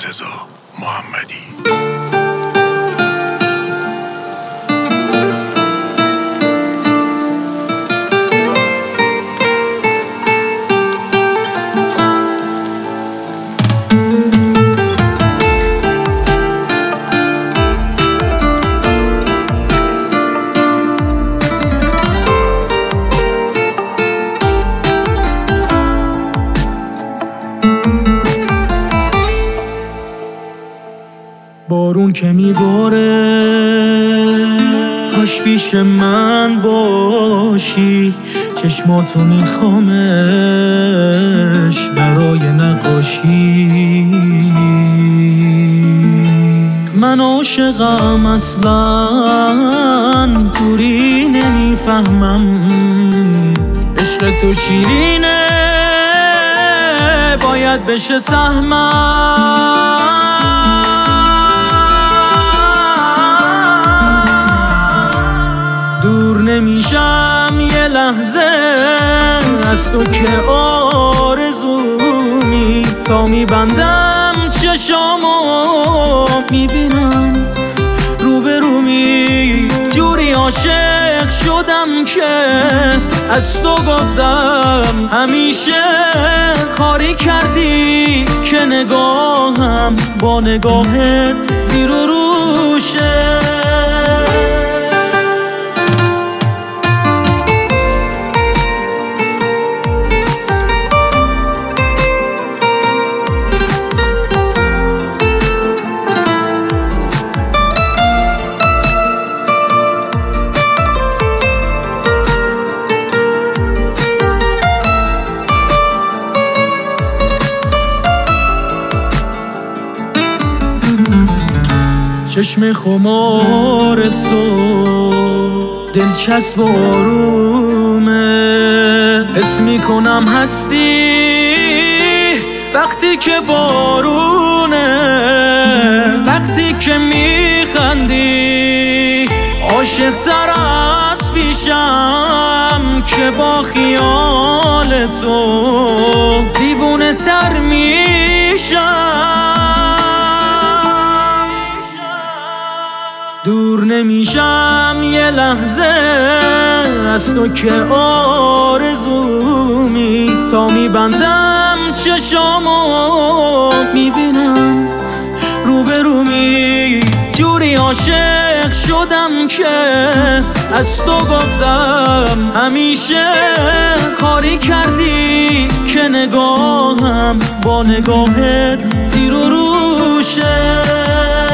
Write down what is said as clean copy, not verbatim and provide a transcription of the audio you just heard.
مرتضی محمدی. بارون که میباره کاش پیش من باشی، چشماتو میخوامش برای نقاشی. من عاشقم اصلا دوری نمیفهمم، عشق تو شیرینه باید بشه سهمم. دور نمیشم یه لحظه از تو که آرزومی، تا میبندم چشامو میبینم روبرومی. جوری عاشق شدم که از تو گفتم همیشه، کاری کردی که نگاهم با نگاهت زیر و روشه. چشم خمار تو دلچسب و آرومه، حس میکنم هستی وقتی که بارونه. وقتی که میخندی عاشق تر از پیشم، که با خیال تو دیوونه تر میشم. دور نمیشم یه لحظه از تو که آرزومی، تا میبندم چشامو میبینم روبرومی. جوری عاشق شدم که از تو گفتم همیشه، کاری کردی که نگاهم با نگاهت زیر و روشه.